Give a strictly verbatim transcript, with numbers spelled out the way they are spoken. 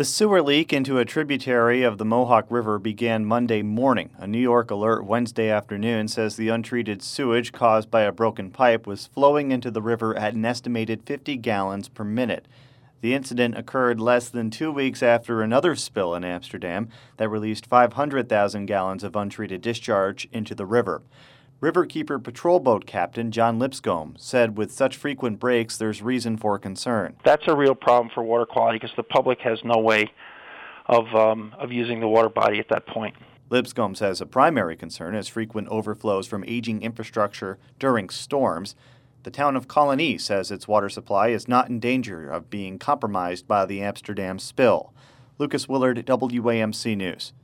The sewer leak into a tributary of the Mohawk River began Monday morning. A New York alert Wednesday afternoon says the untreated sewage caused by a broken pipe was flowing into the river at an estimated fifty gallons per minute. The incident occurred less than two weeks after another spill in Amsterdam that released five hundred thousand gallons of untreated discharge into the river. Riverkeeper Patrol Boat Captain John Lipscomb said with such frequent breaks, there's reason for concern. That's a real problem for water quality because the public has no way of um, of using the water body at that point. Lipscomb says a primary concern is frequent overflows from aging infrastructure during storms. The town of Colony says its water supply is not in danger of being compromised by the Amsterdam spill. Lucas Willard, W A M C News.